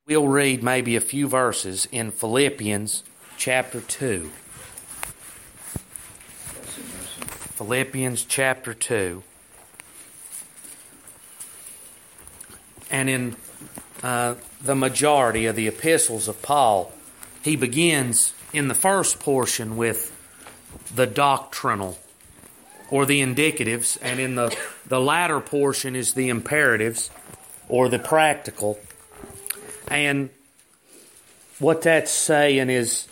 We'll read maybe a few verses in Philippians chapter 2. Philippians chapter 2. And in the majority of the epistles of Paul, he begins in the first portion with the doctrinal or the indicatives, and in the latter portion is the imperatives or the practical. And what that's saying is,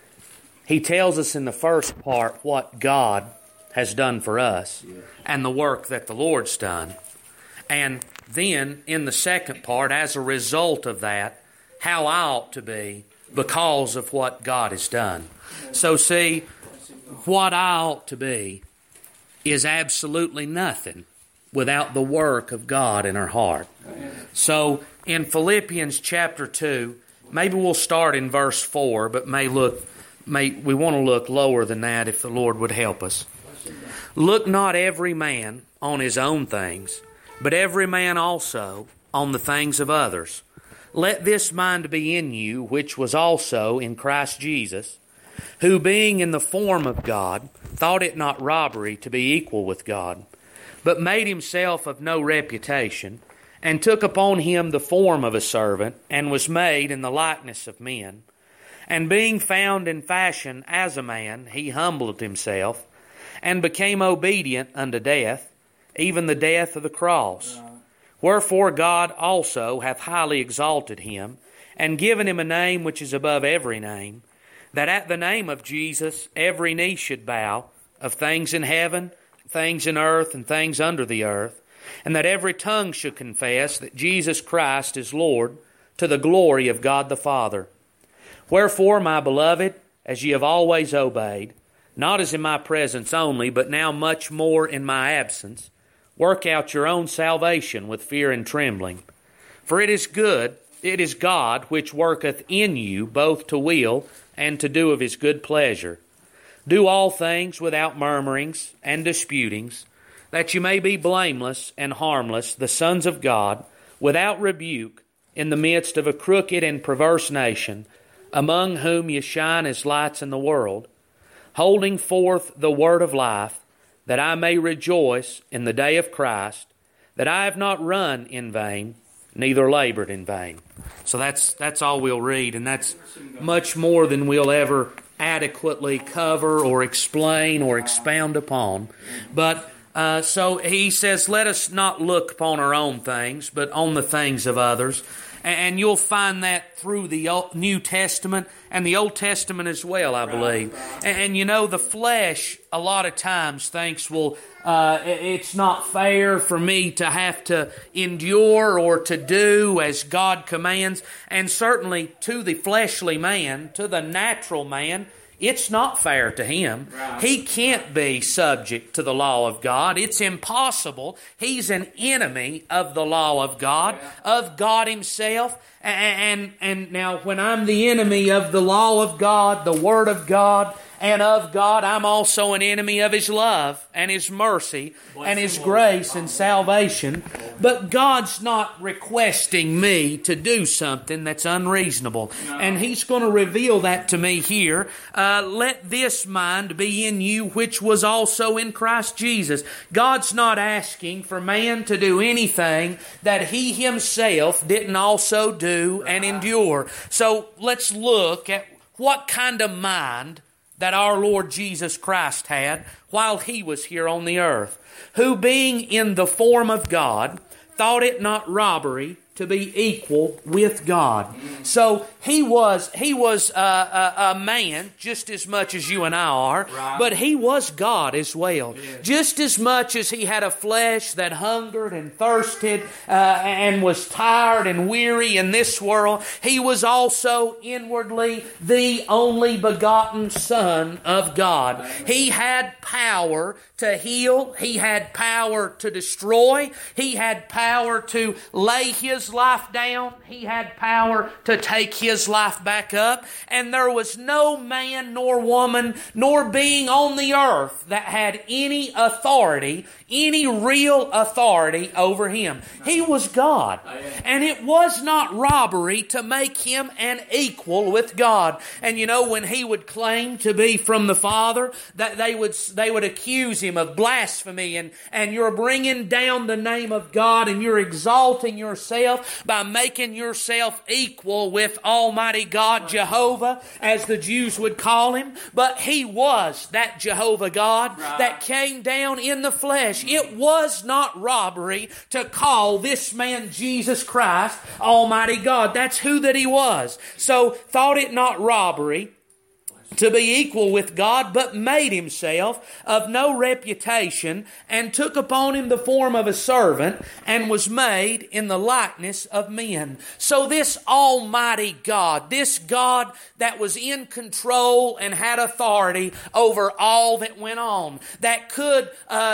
he tells us in the first part what God has done for us and the work that the Lord's done. And then in the second part, as a result of that, how I ought to be because of what God has done. So see, what I ought to be is absolutely nothing without the work of God in our heart. So in Philippians chapter 2, maybe we'll start in verse 4, but we want to look lower than that if the Lord would help us. Look not every man on his own things, but every man also on the things of others. Let this mind be in you, which was also in Christ Jesus, who being in the form of God, thought it not robbery to be equal with God, but made himself of no reputation, and took upon him the form of a servant, and was made in the likeness of men. And being found in fashion as a man, he humbled himself, and became obedient unto death, even the death of the cross. Wherefore God also hath highly exalted him, and given him a name which is above every name, that at the name of Jesus every knee should bow, of things in heaven, things in earth, and things under the earth, and that every tongue should confess that Jesus Christ is Lord, to the glory of God the Father. Wherefore, my beloved, as ye have always obeyed, not as in my presence only, but now much more in my absence, work out your own salvation with fear and trembling. For it is God which worketh in you both to will and to do of his good pleasure. Do all things without murmurings and disputings, that you may be blameless and harmless, the sons of God, without rebuke, in the midst of a crooked and perverse nation, among whom ye shine as lights in the world, holding forth the word of life, that I may rejoice in the day of Christ, that I have not run in vain, neither labored in vain. So that's all we'll read, and that's much more than we'll ever adequately cover or explain or expound upon. But so he says, let us not look upon our own things, but on the things of others. And you'll find that through the New Testament and the Old Testament as well, I believe. And you know, the flesh a lot of times thinks, well, it's not fair for me to have to endure or to do as God commands. And certainly to the fleshly man, to the natural man, it's not fair to him. He can't be subject to the law of God. It's impossible. He's an enemy of the law of God himself. And now when I'm the enemy of the law of God, the Word of God, and of God, I'm also an enemy of His love and His mercy and His grace and salvation. But God's not requesting me to do something that's unreasonable. And He's going to reveal that to me here. Let this mind be in you which was also in Christ Jesus. God's not asking for man to do anything that He Himself didn't also do and endure. So let's look at what kind of mind that our Lord Jesus Christ had while He was here on the earth, who being in the form of God, thought it not robbery to be equal with God. So He was a man just as much as you and I are, but He was God as well. Just as much as He had a flesh that hungered and thirsted and was tired and weary in this world, He was also inwardly the only begotten Son of God. He had power to heal. He had power to destroy. He had power to lay His his life down, he had power to take his life back up. And there was no man nor woman nor being on the earth that had any authority, any real authority over him. He was God. And it was not robbery to make him an equal with God. And you know, when he would claim to be from the Father, that they would accuse him of blasphemy and you're bringing down the name of God and you're exalting yourself by making yourself equal with Almighty God, Jehovah, as the Jews would call him. But he was that Jehovah God that came down in the flesh. It was not robbery to call this man Jesus Christ Almighty God. That's who that he was. So thought it not robbery to be equal with God, but made himself of no reputation, and took upon him the form of a servant, and was made in the likeness of men. So this Almighty God, this God that was in control and had authority over all that went on, that could,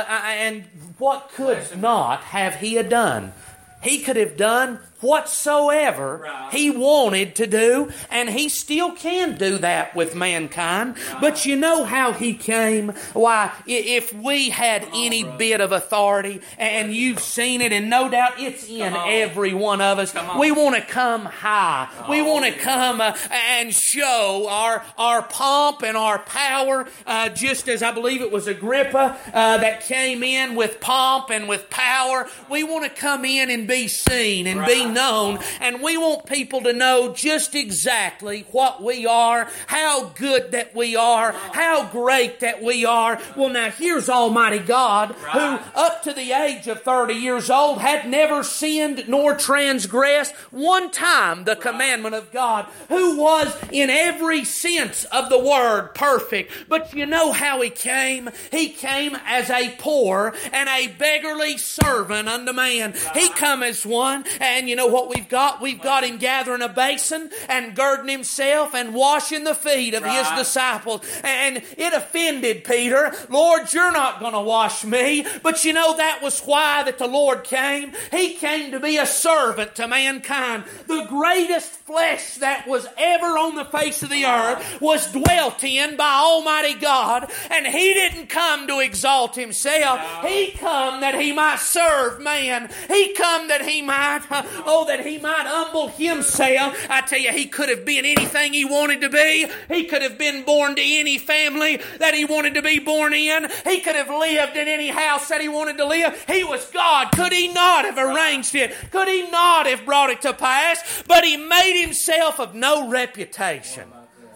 and what could not have he done? He could have done whatsoever he wanted to do, and he still can do that with mankind. But you know how he came? Why, if we had any bit of authority, and you've seen it, and no doubt it's in every one of us, we want to come high. We want to come and show our pomp and our power, just as I believe it was Agrippa that came in with pomp and with power. We want to come in and be seen and be known, and we want people to know just exactly what we are, how good that we are, how great that we are. Well, now here's Almighty God, who up to the age of 30 years old had never sinned nor transgressed one time the commandment of God, who was in every sense of the word perfect. But you know how he came? He came as a poor and a beggarly servant unto man. He come as one, and you know what we've got? We've got him gathering a basin and girding himself and washing the feet of his disciples. And it offended Peter. Lord, you're not going to wash me. But you know that was why that the Lord came. He came to be a servant to mankind. The greatest flesh that was ever on the face of the earth was dwelt in by Almighty God. And he didn't come to exalt himself. He come that he might serve man. He come that he might, that he might humble himself. I tell you, he could have been anything he wanted to be. He could have been born to any family that he wanted to be born in. He could have lived in any house that he wanted to live. He was God. Could he not have arranged it? Could he not have brought it to pass? But he made himself of no reputation.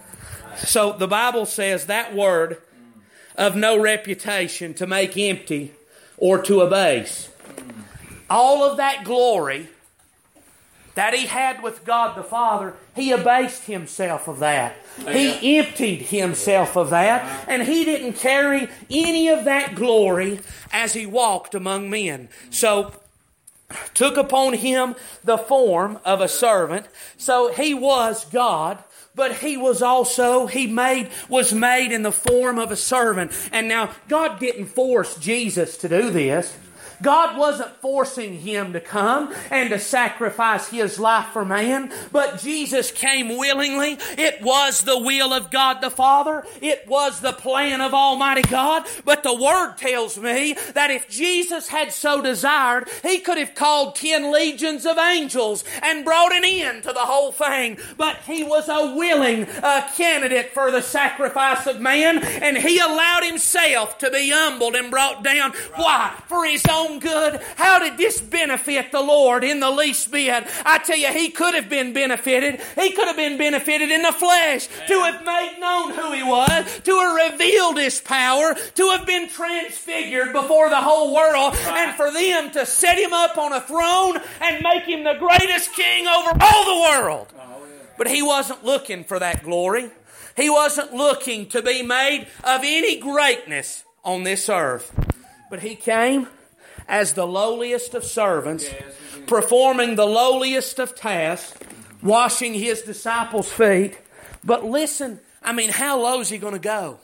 So the Bible says that word, of no reputation, to make empty or to abase. All of that glory that he had with God the Father, he abased himself of that. He emptied himself of that, and he didn't carry any of that glory as he walked among men. So, took upon him the form of a servant. So he was God, but he was also, was made in the form of a servant. And now, God didn't force Jesus to do this. God wasn't forcing him to come and to sacrifice his life for man, but Jesus came willingly. It was the will of God the Father. It was the plan of Almighty God. But the Word tells me that if Jesus had so desired, he could have called 10 legions of angels and brought an end to the whole thing. But he was a willing candidate for the sacrifice of man, and he allowed himself to be humbled and brought down. Why? For his own good. How did this benefit the Lord in the least bit? I tell you, he could have been benefited. He could have been benefited in the flesh, to have made known who he was, to have revealed his power, to have been transfigured before the whole world, and for them to set him up on a throne and make him the greatest king over all the world. But he wasn't looking for that glory. He wasn't looking to be made of any greatness on this earth. But he came as the lowliest of servants, performing the lowliest of tasks, washing his disciples' feet. But listen, how low is he going to go?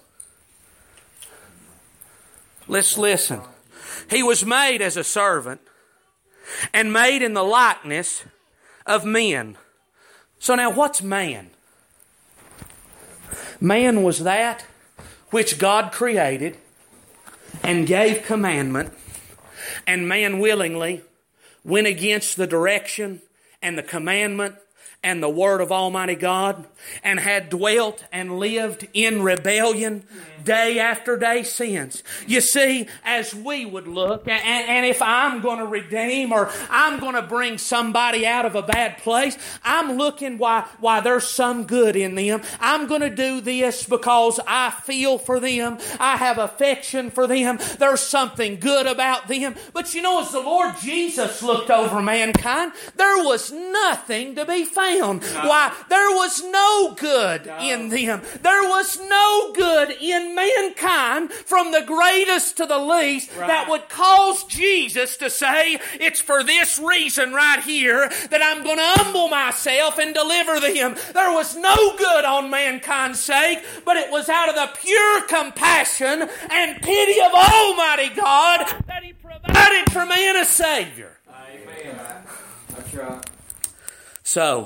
Let's listen. He was made as a servant and made in the likeness of men. So now what's man? Man was that which God created and gave commandment, and man willingly went against the direction and the commandment and the Word of Almighty God, and had dwelt and lived in rebellion day after day since. You see, as we would look, and if I'm going to redeem or I'm going to bring somebody out of a bad place, I'm looking why there's some good in them. I'm going to do this because I feel for them. I have affection for them. There's something good about them. But you know, as the Lord Jesus looked over mankind, there was nothing to be found. Why? There was no good in them. There was no good in mankind, from the greatest to the least, that would cause Jesus to say, it's for this reason right here that I'm going to humble myself and deliver them. There was no good on mankind's sake, but it was out of the pure compassion and pity of Almighty God that He provided for man a Savior. Amen. That's right. So,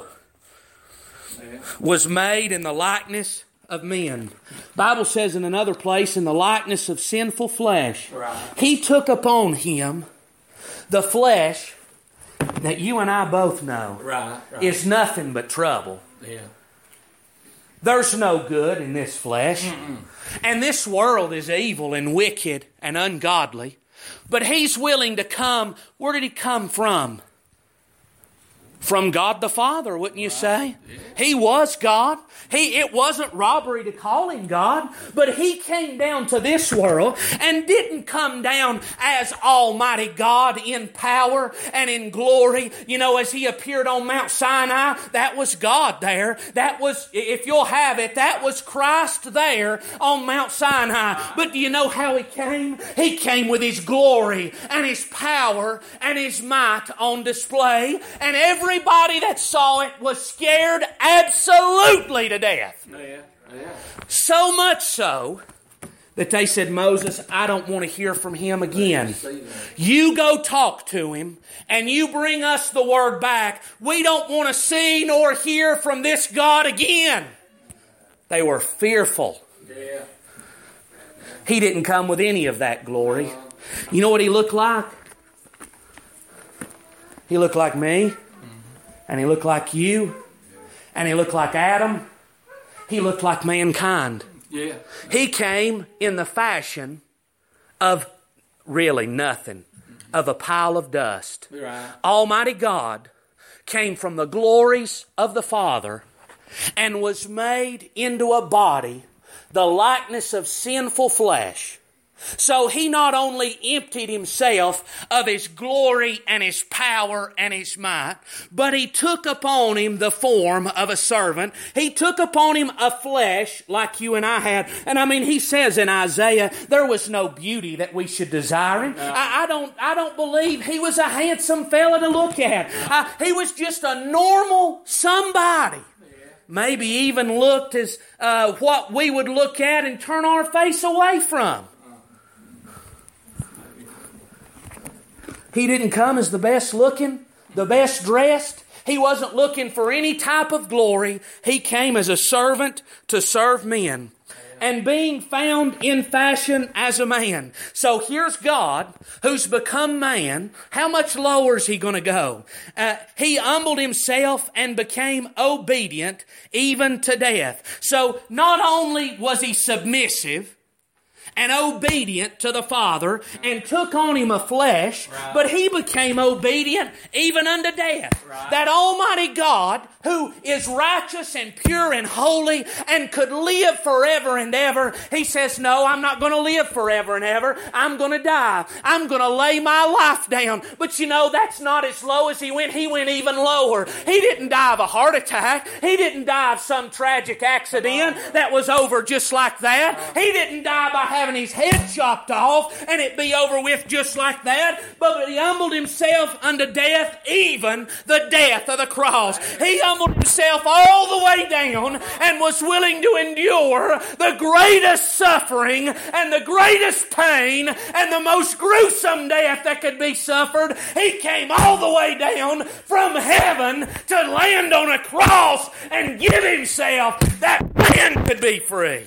was made in the likeness of men. Bible says in another place, in the likeness of sinful flesh. Right. He took upon Him the flesh that you and I both know is nothing but trouble. Yeah. There's no good in this flesh. And this world is evil and wicked and ungodly. But He's willing to come. Where did He come from? From God the Father, wouldn't you say? He was God. It wasn't robbery to call Him God, but He came down to this world and didn't come down as Almighty God in power and in glory. You know, as He appeared on Mount Sinai, that was God there. That was, if you'll have it, that was Christ there on Mount Sinai. But do you know how He came? He came with His glory and His power and His might on display, and everybody that saw it was scared absolutely to death. Yeah. So much so that they said, Moses, I don't want to hear from him again. You go talk to him and you bring us the word back. We don't want to see nor hear from this God again. They were fearful. Yeah. He didn't come with any of that glory. You know what He looked like? He looked like me. And He looked like you. And He looked like Adam. He looked like mankind. Yeah. He came in the fashion of really nothing, of a pile of dust. Right. Almighty God came from the glories of the Father and was made into a body, the likeness of sinful flesh. So He not only emptied Himself of His glory and His power and His might, but He took upon Him the form of a servant. He took upon Him a flesh like you and I had. And I mean, He says in Isaiah, there was no beauty that we should desire Him. I don't believe He was a handsome fella to look at. He was just a normal somebody. Maybe even looked as what we would look at and turn our face away from. He didn't come as the best looking, the best dressed. He wasn't looking for any type of glory. He came as a servant to serve men. And being found in fashion as a man. So here's God who's become man. How much lower is He going to go? He humbled Himself and became obedient even to death. So not only was He submissive and obedient to the Father, and took on Him a flesh, but He became obedient even unto death. That Almighty God, who is righteous and pure and holy and could live forever and ever, He says, no, I'm not going to live forever and ever. I'm going to die. I'm going to lay my life down. But you know, that's not as low as He went. He went even lower. He didn't die of a heart attack. He didn't die of some tragic accident that was over just like that. He didn't die by having having his head chopped off and it be over with just like that. But he humbled himself unto death, even the death of the cross. He humbled himself all the way down and was willing to endure the greatest suffering and the greatest pain and the most gruesome death that could be suffered. He came all the way down from heaven to land on a cross and give himself that man could be free.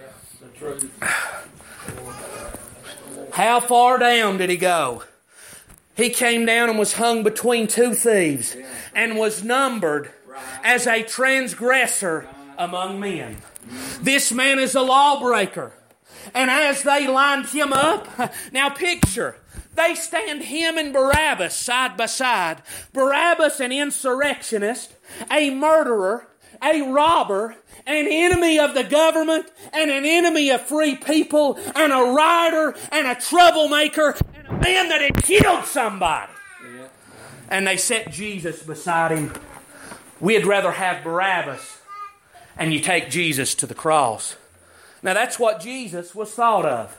How far down did he go? He came down and was hung between two thieves and was numbered as a transgressor among men. This man is a lawbreaker. And as they lined him up, now picture, they stand him and Barabbas side by side. Barabbas, an insurrectionist, a murderer, a robber, an enemy of the government, and an enemy of free people, and a rioter, and a troublemaker, and a man that had killed somebody. Yeah. And they set Jesus beside him. We'd rather have Barabbas, and you take Jesus to the cross. Now that's what Jesus was thought of.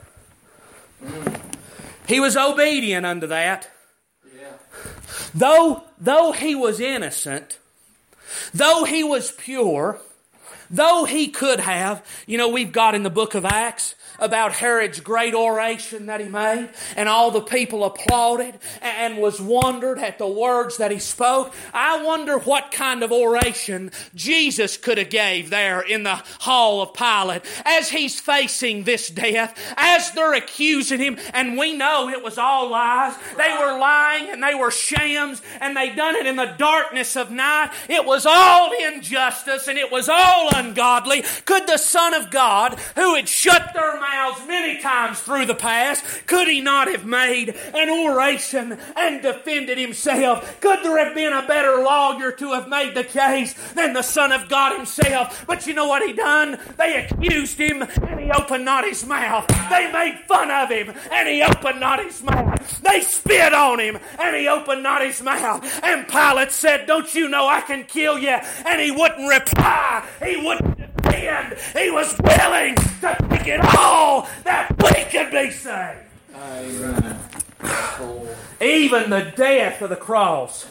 He was obedient unto that. Yeah. Though he was innocent, though he was pure, though he could have, we've got in the book of Acts about Herod's great oration that he made, and all the people applauded and was wondered at the words that he spoke. I wonder what kind of oration Jesus could have gave there in the hall of Pilate as he's facing this death, as they're accusing him, and we know it was all lies. They were lying and they were shams, and they done it in the darkness of night. It was all injustice and it was all ungodly. Could the Son of God, who had shut their mouths many times through the past, could he not have made an oration and defended himself? Could there have been a better lawyer to have made the case than the Son of God himself? But you know what he done? They accused him and he opened not his mouth. They made fun of him and he opened not his mouth. They spit on him and he opened not his mouth. And Pilate said, "Don't you know I can kill you?" And he wouldn't reply. He wouldn't defend. He was willing to take it all that we could be saved. Amen. Even the death of the cross.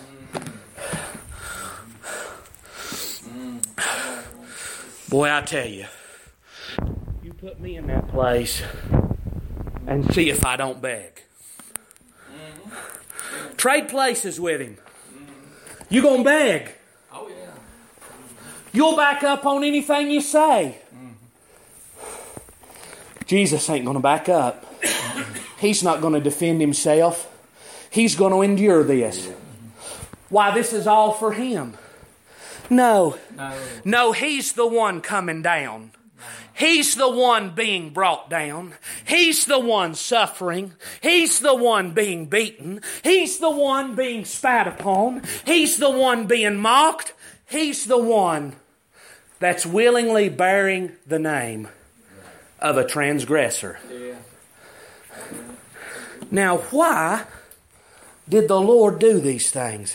Boy, I tell you, you put me in that place and see if I don't beg. Trade places with him. You gonna beg. Oh yeah. You'll back up on anything you say. Jesus ain't going to back up. He's not going to defend himself. He's going to endure this. Why, this is all for him. No, he's the one coming down. He's the one being brought down. He's the one suffering. He's the one being beaten. He's the one being spat upon. He's the one being mocked. He's the one that's willingly bearing the name of a transgressor. Now, why did the Lord do these things?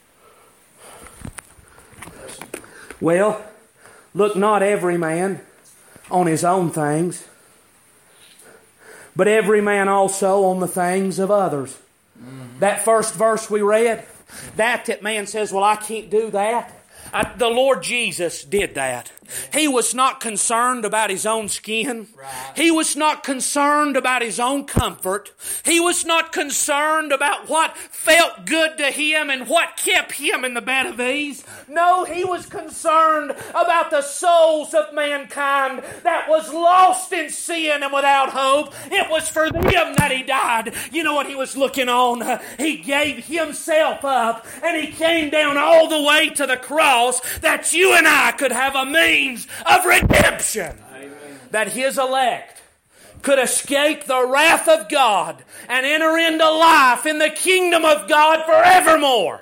Well, look not every man on his own things, but every man also on the things of others. That first verse we read, that man says, "Well, I can't do that." The Lord Jesus did that. He was not concerned about his own skin. He was not concerned about his own comfort. He was not concerned about what felt good to him and what kept him in the bed of ease. No, he was concerned about the souls of mankind that was lost in sin and without hope. It was for them that he died. You know what he was looking on? He gave himself up and he came down all the way to the cross that you and I could have a means of redemption. Amen. That his elect could escape the wrath of God and enter into life in the kingdom of God forevermore.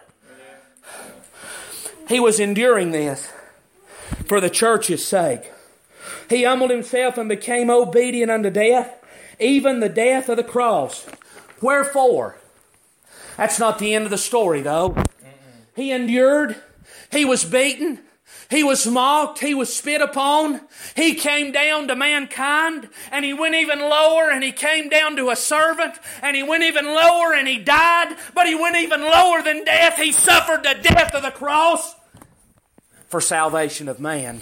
He was enduring this for the church's sake. He humbled himself and became obedient unto death, even the death of the cross. Wherefore? That's not the end of the story, though. He endured. He was beaten. He was mocked. He was spit upon. He came down to mankind, and He went even lower, and He came down to a servant, and He went even lower, and He died, but He went even lower than death. He suffered the death of the cross for salvation of man.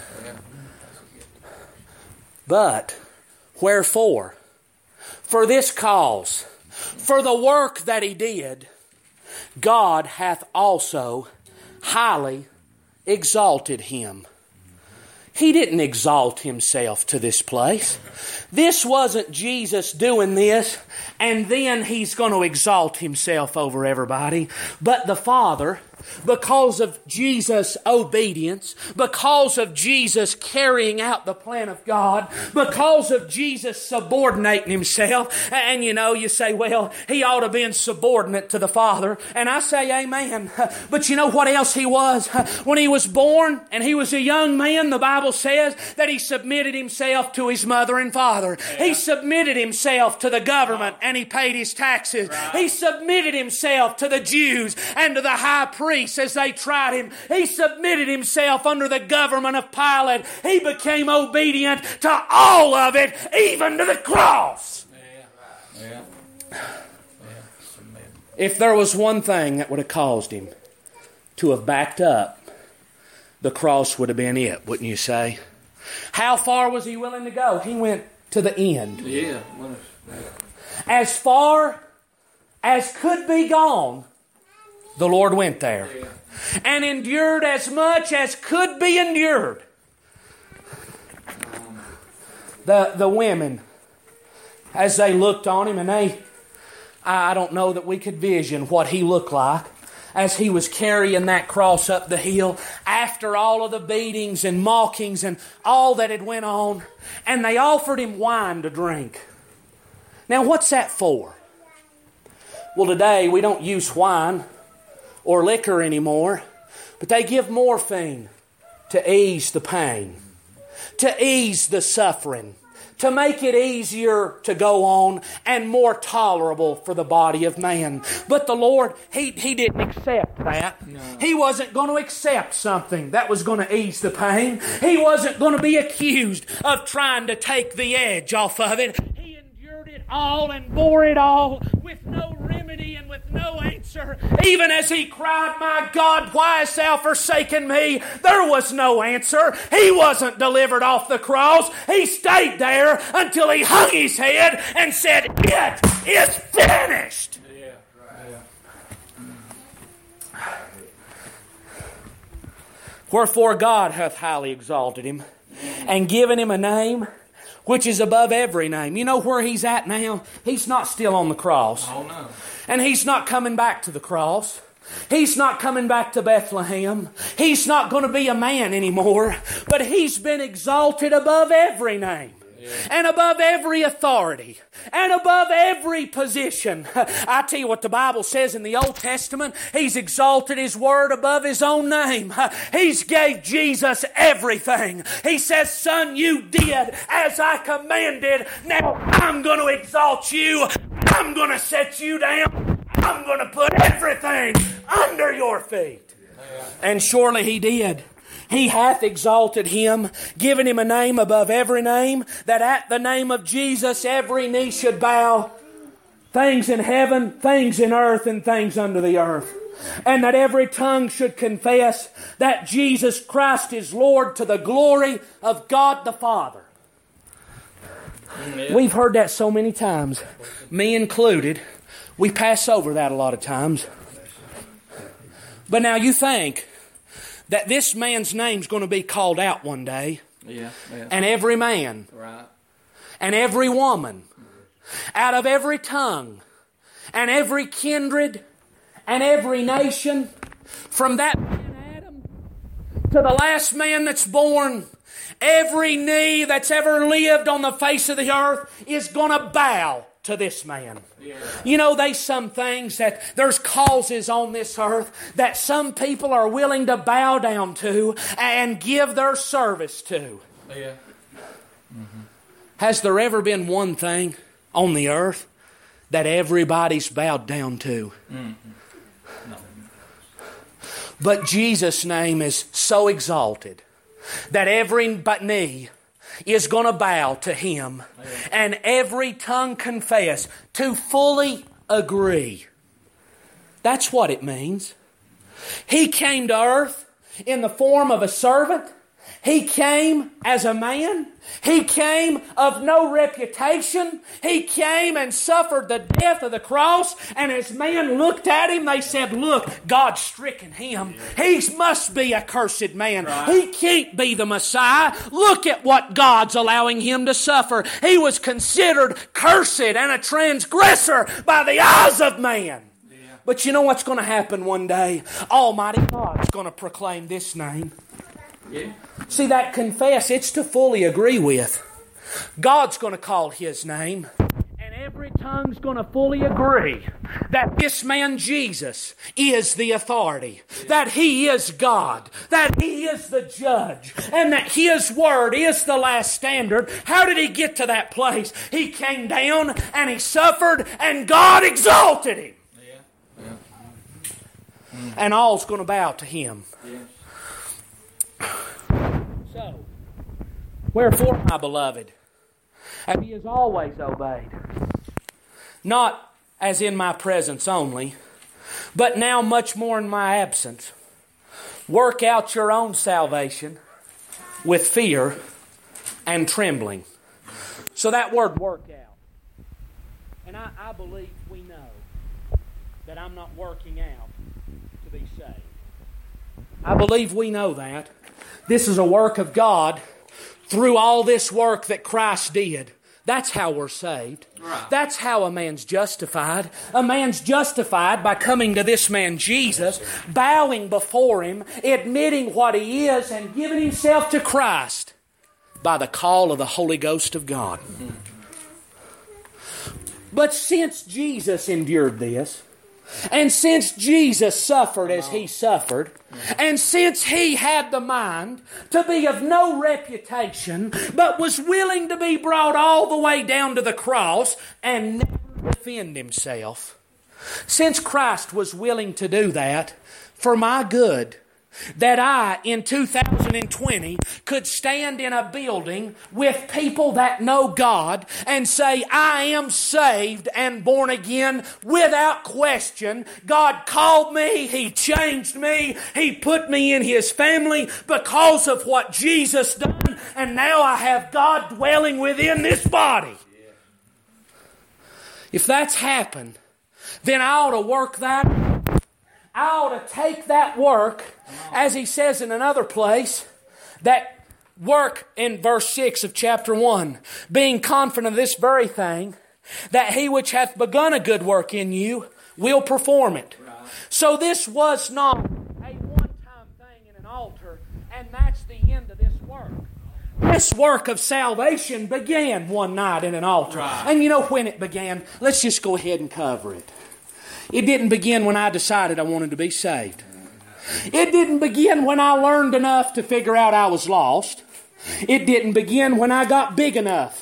But wherefore? For this cause, for the work that He did, God hath also highly exalted Him. He didn't exalt Himself to this place. This wasn't Jesus doing this and then He's going to exalt Himself over everybody. But the Father, because of Jesus' obedience, because of Jesus carrying out the plan of God, because of Jesus subordinating Himself, and you say, well, He ought to have been subordinate to the Father. And I say amen. But you know what else He was? When He was born and He was a young man, the Bible says that He submitted Himself to His mother and father. He submitted Himself to the government and He paid His taxes. He submitted Himself to the Jews and to the high priests as they tried Him. He submitted Himself under the government of Pilate. He became obedient to all of it, even to the cross. If there was one thing that would have caused Him to have backed up, the cross would have been it, wouldn't you say? How far was He willing to go? He went to the end. Yeah. As far as could be gone, the Lord went there. And endured as much as could be endured. The women, as they looked on Him, and I don't know that we could vision what He looked like as He was carrying that cross up the hill after all of the beatings and mockings and all that had went on. And they offered Him wine to drink. Now what's that for? Well, today we don't use wine or liquor anymore, but they give morphine to ease the pain, to ease the suffering, to make it easier to go on and more tolerable for the body of man. But the Lord, He didn't accept that. No. He wasn't going to accept something that was going to ease the pain. He wasn't going to be accused of trying to take the edge off of it. He endured it all and bore it all with no remedy and with no answer. Even as He cried, my God, why hast Thou forsaken me? There was no answer. He wasn't delivered off the cross. He stayed there until He hung His head and said, it is finished. Yeah, right. Wherefore God hath highly exalted Him and given Him a name which is above every name. You know where He's at now? He's not still on the cross. Oh, no. And He's not coming back to the cross. He's not coming back to Bethlehem. He's not going to be a man anymore. But He's been exalted above every name. And above every authority. And above every position. I tell you what the Bible says in the Old Testament. He's exalted His Word above His own name. He's gave Jesus everything. He says, Son, you did as I commanded. Now I'm going to exalt you. I'm going to set you down. I'm going to put everything under your feet. And surely He did. He hath exalted Him, given Him a name above every name, that at the name of Jesus every knee should bow, things in heaven, things in earth, and things under the earth. And that every tongue should confess that Jesus Christ is Lord, to the glory of God the Father. We've heard that so many times, me included. We pass over that a lot of times. But now you think that this man's name's going to be called out one day. Yeah. And every man. Right. And every woman. Out of every tongue. And every kindred. And every nation. From that man Adam to the last man that's born. Every knee that's ever lived on the face of the earth is going to bow to this man. Yeah. You know, there's some things that there's causes on this earth that some people are willing to bow down to and give their service to. Yeah. Mm-hmm. Has there ever been one thing on the earth that everybody's bowed down to? Mm-hmm. No. But Jesus' name is so exalted that every knee is going to bow to Him and every tongue confess to fully agree. That's what it means. He came to earth in the form of a servant. He came as a man. He came of no reputation. He came and suffered the death of the cross. And as men looked at Him, they said, look, God's stricken Him. He must be a cursed man. He can't be the Messiah. Look at what God's allowing Him to suffer. He was considered cursed and a transgressor by the eyes of man. But you know what's going to happen one day? Almighty God's going to proclaim this name. Yeah. See, that confess, it's to fully agree with. God's going to call His name. And every tongue's going to fully agree that this man Jesus is the authority. That He is God. That He is the judge. And that His word is the last standard. How did He get to that place? He came down and He suffered and God exalted Him. And all's going to bow to Him. So, wherefore, my beloved, as He is always obeyed, not as in my presence only, but now much more in my absence, work out your own salvation with fear and trembling. So that word, work out. And I believe we know that I'm not working out to be saved. I believe we know that. This is a work of God through all this work that Christ did. That's how we're saved. Right. That's how a man's justified. A man's justified by coming to this man Jesus, bowing before Him, admitting what he is, and giving himself to Christ by the call of the Holy Ghost of God. But since Jesus endured this, and since Jesus suffered as He suffered, and since He had the mind to be of no reputation, but was willing to be brought all the way down to the cross and never defend Himself, since Christ was willing to do that for my good, that I, in 2020, could stand in a building with people that know God and say, I am saved and born again without question. God called me. He changed me. He put me in His family because of what Jesus done. And now I have God dwelling within this body. If that's happened, then I ought to work that. I ought to take that work, as He says in another place, that work in verse 6 of chapter 1, being confident of this very thing, that He which hath begun a good work in you will perform it. Right. So this was not a one-time thing in an altar, and that's the end of this work. This work of salvation began one night in an altar. Right. And you know when it began? Let's just go ahead and cover it. It didn't begin when I decided I wanted to be saved. It didn't begin when I learned enough to figure out I was lost. It didn't begin when I got big enough.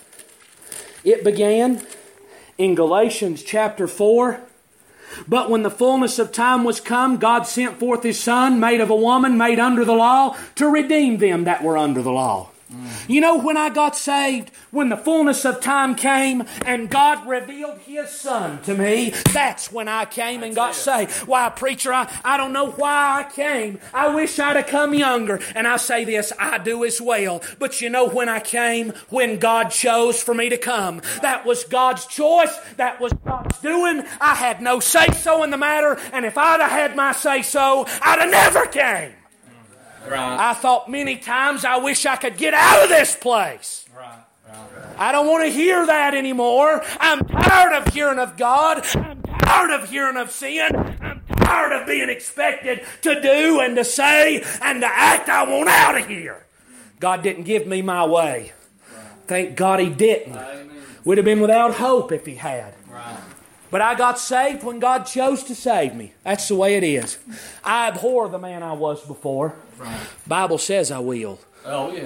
It began in Galatians chapter 4. But when the fullness of time was come, God sent forth His Son, made of a woman, made under the law, to redeem them that were under the law. You know when I got saved? When the fullness of time came and God revealed His Son to me, that's when I came and got saved. Why, preacher, I don't know why I came. I wish I'd have come younger. And I say this, I do as well. But you know when I came? When God chose for me to come. That was God's choice. That was God's doing. I had no say-so in the matter. And if I'd have had my say-so, I'd have never came. Right. I thought many times, I wish I could get out of this place. Right. I don't want to hear that anymore. I'm tired of hearing of God. I'm tired of hearing of sin. I'm tired of being expected to do and to say and to act. I want out of here. God didn't give me my way. Thank God He didn't. Would have been without hope if He had. But I got saved when God chose to save me. That's the way it is. I abhor the man I was before. Right. Bible says I will. Oh, yeah.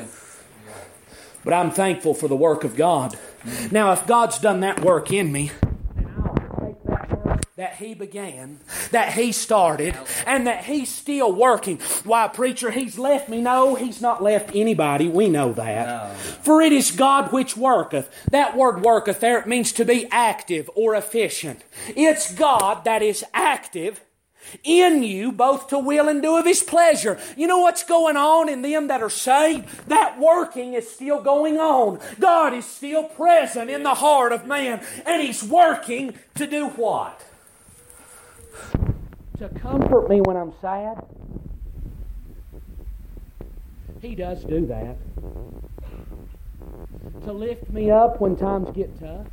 But I'm thankful for the work of God. Mm-hmm. Now, if God's done that work in me, then I'll take that work that He began, that He started, and that He's still working. Why, preacher, He's left me? No, He's not left anybody. We know that. No. For it is God which worketh. That word worketh there, it means to be active or efficient. It's God that is active in you, both to will and do of His pleasure. You know what's going on in them that are saved? That working is still going on. God is still present in the heart of man, and He's working to do what? To comfort me when I'm sad. He does do that. To lift me up when times get tough.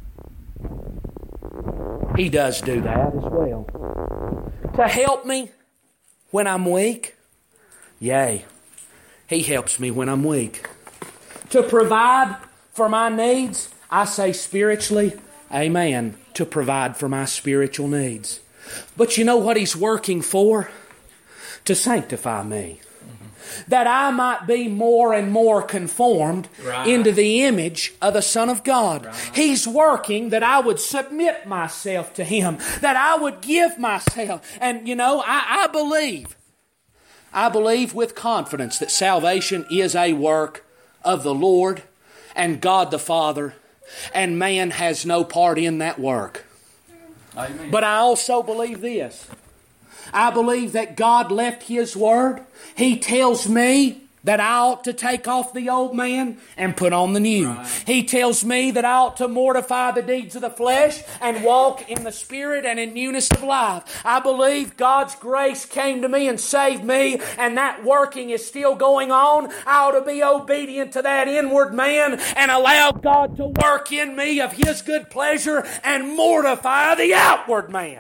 He does do that as well. To help me when I'm weak. Yea, He helps me when I'm weak. To provide for my needs. I say spiritually, amen. To provide for my spiritual needs. But you know what He's working for? To sanctify me. That I might be more and more conformed into the image of the Son of God. He's working that I would submit myself to Him. That I would give myself. And you know, I believe with confidence that salvation is a work of the Lord and God the Father. And man has no part in that work. Amen. But I also believe this. I believe that God left His Word. He tells me that I ought to take off the old man and put on the new. Right. He tells me that I ought to mortify the deeds of the flesh and walk in the Spirit and in newness of life. I believe God's grace came to me and saved me, and that working is still going on. I ought to be obedient to that inward man and allow God to work in me of His good pleasure and mortify the outward man.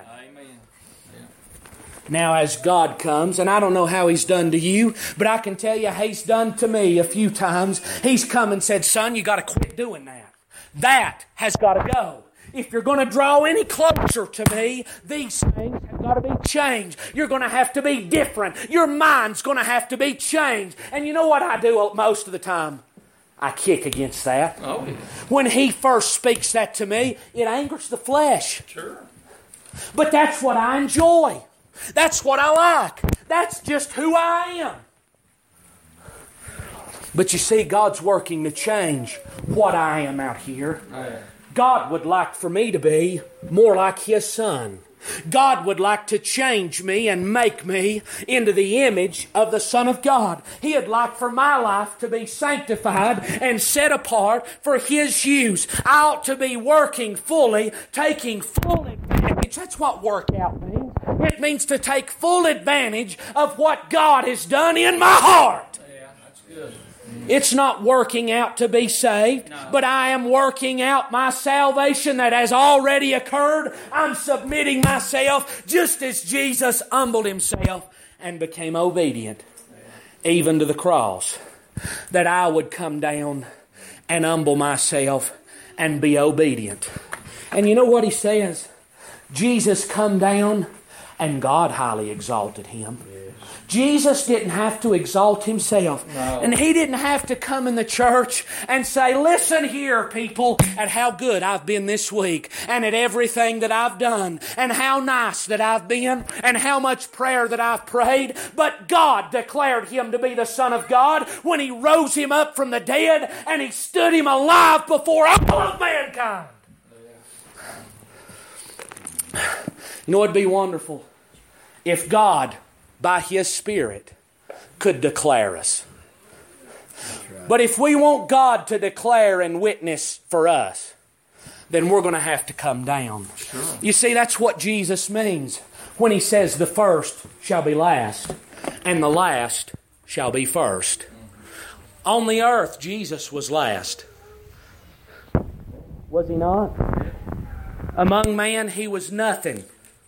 Now as God comes, and I don't know how He's done to you, but I can tell you He's done to me a few times. He's come and said, son, you got to quit doing that. That has got to go. If you're going to draw any closer to me, these things have got to be changed. You're going to have to be different. Your mind's going to have to be changed. And you know what I do most of the time? I kick against that. Oh, yeah. When He first speaks that to me, it angers the flesh. Sure. But that's what I enjoy. That's what I like. That's just who I am. But you see, God's working to change what I am out here. God would like for me to be more like His Son. God would like to change me and make me into the image of the Son of God. He'd like for my life to be sanctified and set apart for His use. I ought to be working fully, taking full advantage. That's what workout means. It means to take full advantage of what God has done in my heart. Yeah, that's good. It's not working out to be saved, but I am working out my salvation that has already occurred. I'm submitting myself just as Jesus humbled Himself and became obedient, even to the cross, that I would come down and humble myself and be obedient. And you know what He says? Jesus come down and God highly exalted Him. Jesus didn't have to exalt Himself. No. And He didn't have to come in the church and say, listen here, people, at how good I've been this week and at everything that I've done and how nice that I've been and how much prayer that I've prayed. But God declared Him to be the Son of God when He rose Him up from the dead and He stood Him alive before all of mankind. You know, it'd be wonderful if God, by His Spirit, could declare us. Right. But if we want God to declare and witness for us, then we're going to have to come down. Sure. You see, that's what Jesus means when He says the first shall be last and the last shall be first. On the earth, Jesus was last. Was He not? Among man, He was nothing.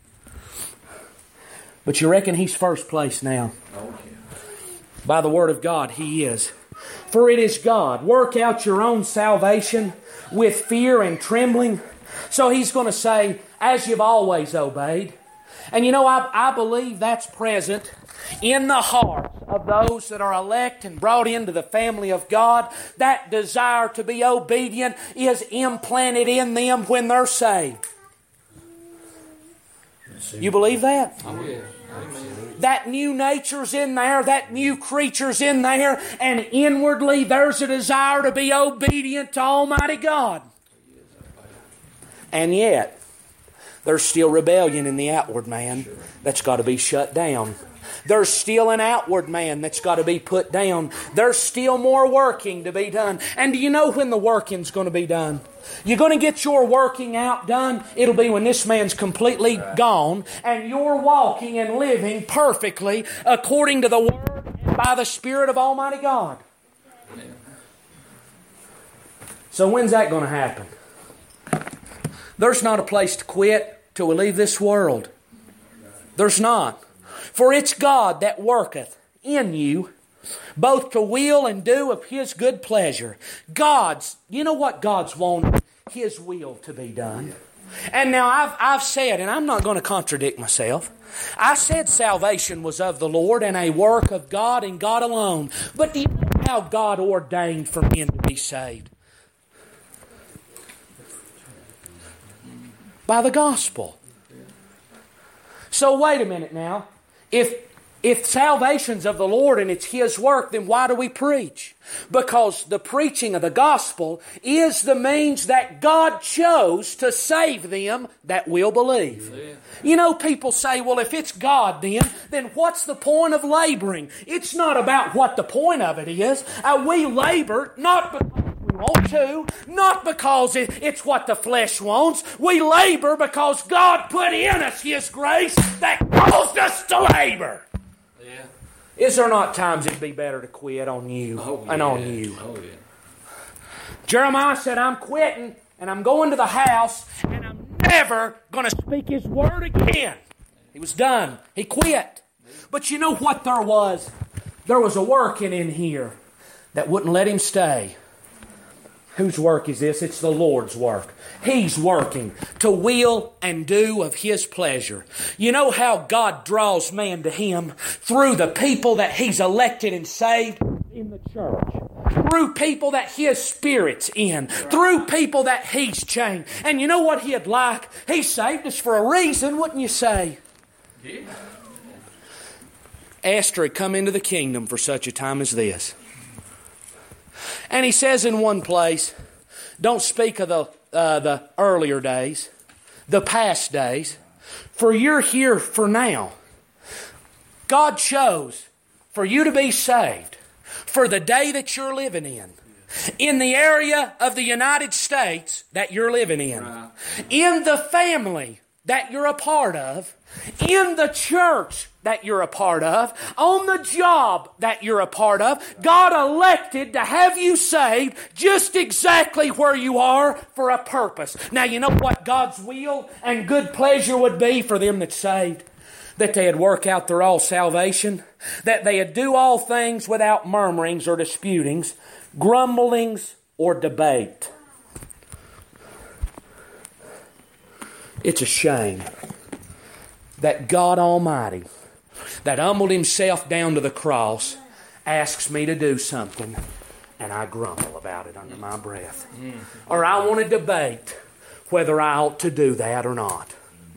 But you reckon He's first place now? Okay. By the Word of God, He is. For it is God. Work out your own salvation with fear and trembling. So He's going to say, as you've always obeyed. And you know, I believe that's present in the hearts of those that are elect and brought into the family of God. That desire to be obedient is implanted in them when they're saved. You believe that? Oh, yeah. That new nature's in there, that new creature's in there, and inwardly there's a desire to be obedient to Almighty God. And yet, there's still rebellion in the outward man that's got to be shut down. There's still an outward man that's got to be put down. There's still more working to be done. And do you know when the working's going to be done? You're going to get your working out done. It'll be when this man's completely gone and you're walking and living perfectly according to the Word and by the Spirit of Almighty God. So when's that going to happen? There's not a place to quit till we leave this world. There's not. For it's God that worketh in you, both to will and do of His good pleasure. You know what God's wanting? His will to be done. And now I've said, and I'm not going to contradict myself, I said salvation was of the Lord and a work of God and God alone. But do you know how God ordained for men to be saved? By the gospel. So wait a minute now. If salvation's of the Lord and it's His work, then why do we preach? Because the preaching of the gospel is the means that God chose to save them that will believe. You know, people say, well, if it's God then what's the point of laboring? It's not about what the point of it is. We labor not because we want to, not because it's what the flesh wants. We labor because God put in us His grace that caused us to labor. Is there not times it'd be better to quit on you and on you? Oh, yeah. Jeremiah said, I'm quitting and I'm going to the house and I'm never going to speak His word again. He was done. He quit. But you know what there was? There was a working in here that wouldn't let him stay. Whose work is this? It's the Lord's work. He's working to will and do of His pleasure. You know how God draws man to Him? Through the people that He's elected and saved in the church. Through people that His Spirit's in. Through people that He's changed. And you know what He'd like? He saved us for a reason, wouldn't you say? Yeah. Esther had come into the kingdom for such a time as this. And he says in one place, don't speak of the earlier days, the past days, for you're here for now. God chose for you to be saved for the day that you're living in the area of the United States that you're living in the family that you're a part of, in the church that you're a part of, on the job that you're a part of. God elected to have you saved just exactly where you are for a purpose. Now, you know what God's will and good pleasure would be for them that's saved? That they'd work out their all salvation, that they'd do all things without murmurings or disputings, grumblings or debate. It's a shame that God Almighty, that humbled Himself down to the cross, asks me to do something, and I grumble about it under my breath. Or I want to debate whether I ought to do that or not.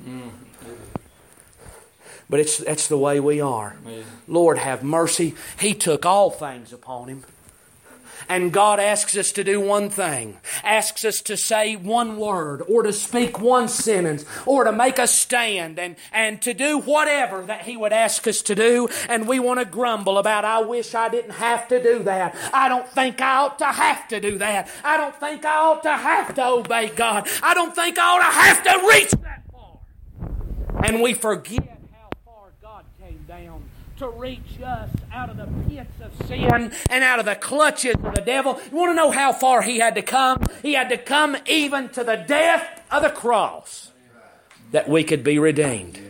But that's the way we are. Lord, have mercy. He took all things upon Him. And God asks us to do one thing, asks us to say one word, or to speak one sentence, or to make a stand, and to do whatever that He would ask us to do, and we want to grumble about, I wish I didn't have to do that. I don't think I ought to have to do that. I don't think I ought to have to obey God. I don't think I ought to have to reach that far. And we forget how far God came down to reach us out of the pits of sin and out of the clutches of the devil. You want to know how far He had to come? He had to come even to the death of the cross that we could be redeemed.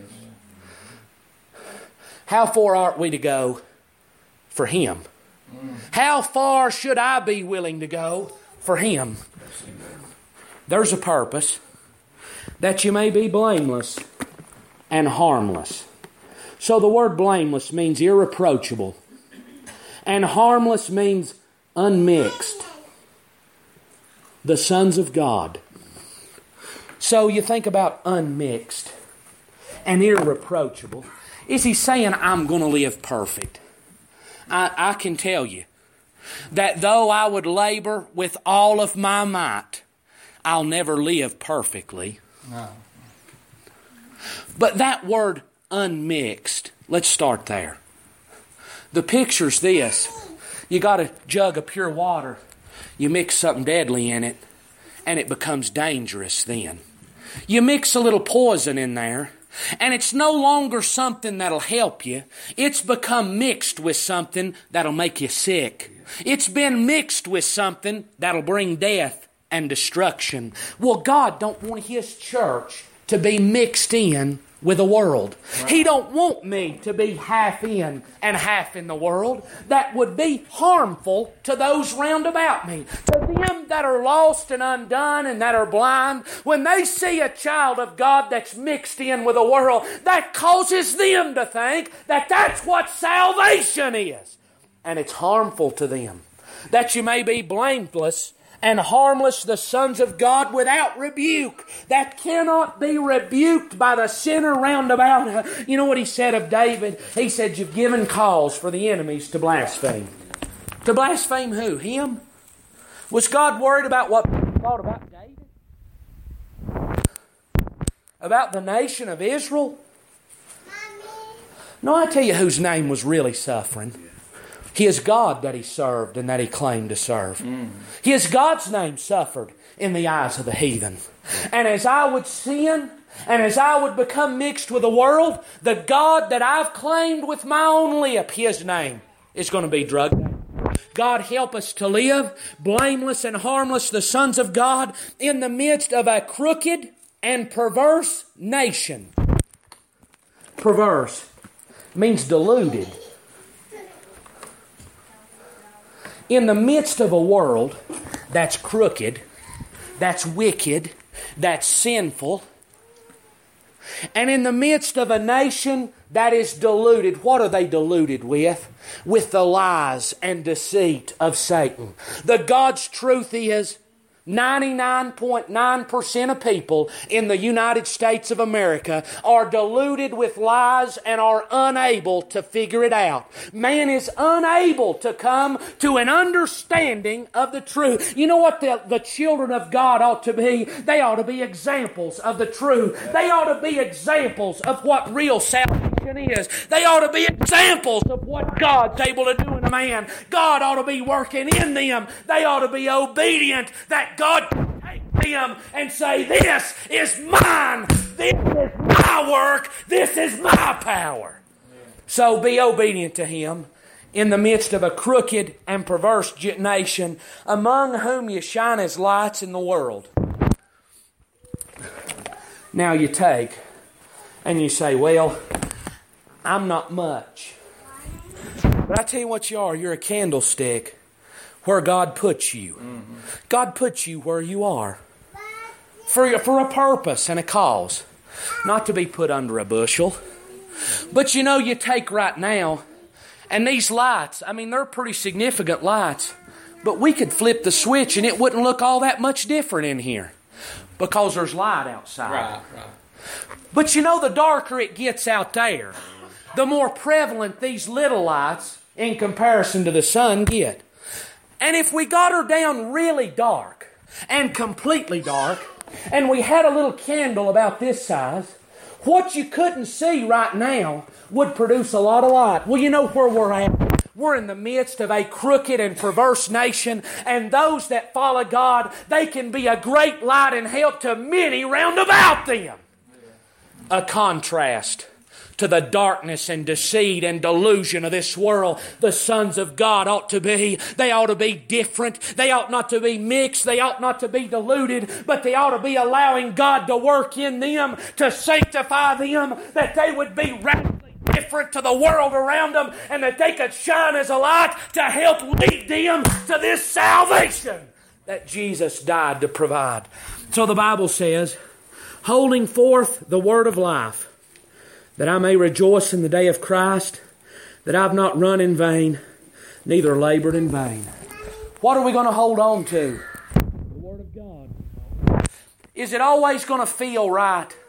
How far ought we to go for Him? How far should I be willing to go for Him? There's a purpose, that you may be blameless and harmless. So the word blameless means irreproachable. And harmless means unmixed. The sons of God. So you think about unmixed. and irreproachable? Is He saying, I'm going to live perfect? I can tell you that though I would labor with all of my might, I'll never live perfectly. No. But that word unmixed, let's start there. The picture's this. You got a jug of pure water. You mix something deadly in it, and it becomes dangerous then. You mix a little poison in there, and it's no longer something that'll help you. It's become mixed with something that'll make you sick. It's been mixed with something that'll bring death and destruction. Well, God don't want His church to be mixed in with the world. Right. He don't want me to be half in and half in the world. That would be harmful to those round about me. To them that are lost and undone and that are blind, when they see a child of God that's mixed in with the world, that causes them to think that that's what salvation is. And it's harmful to them. That you may be blameless and harmless, the sons of God, without rebuke, that cannot be rebuked by the sinner round about. You know what he said of David? He said, you've given cause for the enemies to blaspheme. To blaspheme who? Him? Was God worried about what people thought about David? About the nation of Israel? No, I tell you whose name was really suffering. His God that he served and that he claimed to serve. His God's name suffered in the eyes of the heathen. And as I would sin, and as I would become mixed with the world, the God that I've claimed with my own lip, His name is going to be drugged down. God help us to live blameless and harmless, the sons of God, in the midst of a crooked and perverse nation. Perverse means deluded. In the midst of a world that's crooked, that's wicked, that's sinful, and in the midst of a nation that is deluded, what are they deluded with? With the lies and deceit of Satan. The God's truth is 99.9% of people in the United States of America are deluded with lies and are unable to figure it out. Man is unable to come to an understanding of the truth. You know what the children of God ought to be? They ought to be examples of the truth. They ought to be examples of what real salvation is. They ought to be examples of what God's able to do in a man. God ought to be working in them. They ought to be obedient, that God can take them and say, this is mine, this is my work, this is my power. So be obedient to Him in the midst of a crooked and perverse nation, among whom you shine as lights in the world. Now you take and you say, well, I'm not much. But I tell you what you are. You're a candlestick where God puts you. Mm-hmm. God puts you where you are for a purpose and a cause. Not to be put under a bushel. But you know, you take right now, and these lights, I mean, they're pretty significant lights. But we could flip the switch and it wouldn't look all that much different in here. Because there's light outside. Right. But you know, the darker it gets out there, the more prevalent these little lights in comparison to the sun get. And if we got her down really dark and completely dark, and we had a little candle about this size, what you couldn't see right now would produce a lot of light. Well, you know where we're at. We're in the midst of a crooked and perverse nation, and those that follow God, they can be a great light and help to many round about them. A contrast to the darkness and deceit and delusion of this world. The sons of God ought to be. They ought to be different. They ought not to be mixed. They ought not to be deluded. But they ought to be allowing God to work in them, to sanctify them, that they would be radically different to the world around them, and that they could shine as a light to help lead them to this salvation that Jesus died to provide. So the Bible says, holding forth the word of life, that I may rejoice in the day of Christ, that I've not run in vain, neither labored in vain. What are we going to hold on to? The Word of God. Is it always going to feel right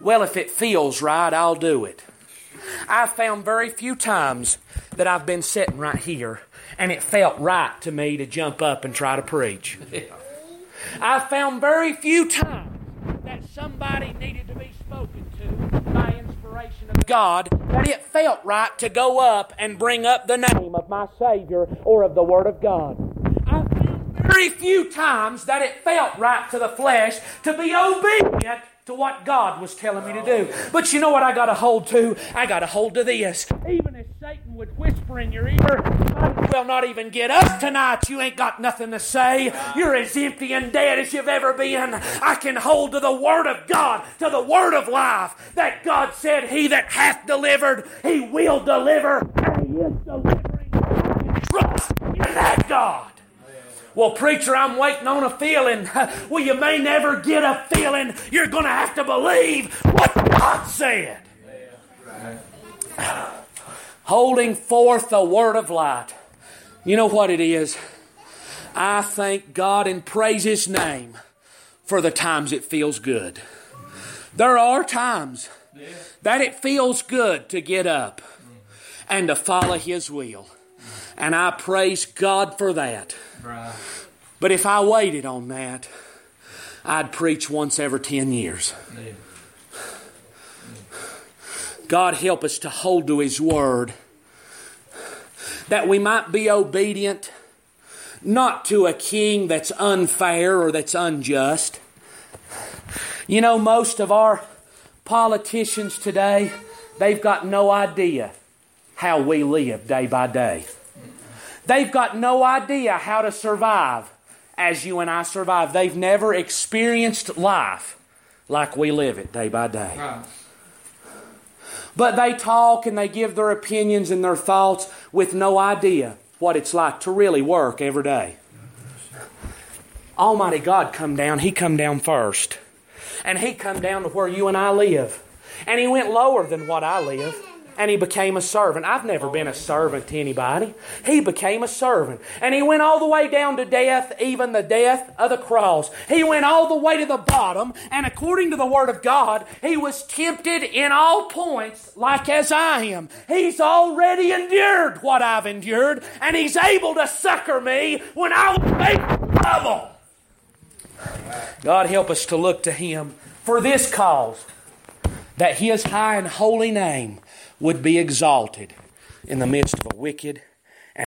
Well, if it feels right, I'll do it. I've found very few times that I've been sitting right here and it felt right to me to jump up and try to preach. I've found very few times that somebody needed to be spoken to by inspiration of God that it felt right to go up and bring up the name of my Savior or of the Word of God. I've found very few times that it felt right to the flesh to be obedient to what God was telling me to do. But you know what I got to hold to? I got to hold to this. Even if Satan would whisper in your ear, you might as well not even get up tonight. You ain't got nothing to say. You're as empty and dead as you've ever been. I can hold to the Word of God, to the Word of life, that God said, He that hath delivered, He will deliver, and He is delivering. Trust in that God. Well, preacher, I'm waiting on a feeling. Well, you may never get a feeling. You're going to have to believe what God said. Holding forth the word of light. You know what it is? I thank God and praise His name for the times it feels good. There are times that it feels good to get up and to follow His will. And I praise God for that. But if I waited on that, I'd preach once every 10 years. God help us to hold to His Word, that we might be obedient, not to a king that's unfair or that's unjust. You know, most of our politicians today, they've got no idea how we live day by day. They've got no idea how to survive as you and I survive. They've never experienced life like we live it day by day. Right. But they talk and they give their opinions and their thoughts with no idea what it's like to really work every day. Almighty God come down. He come down first. And He come down to where you and I live. And He went lower than what I live. And He became a servant. I've never been a servant to anybody. He became a servant. And He went all the way down to death, even the death of the cross. He went all the way to the bottom. And according to the Word of God, He was tempted in all points like as I am. He's already endured what I've endured. And He's able to succor me when I was facing trouble. God help us to look to Him for this cause, that His high and holy name would be exalted in the midst of a wicked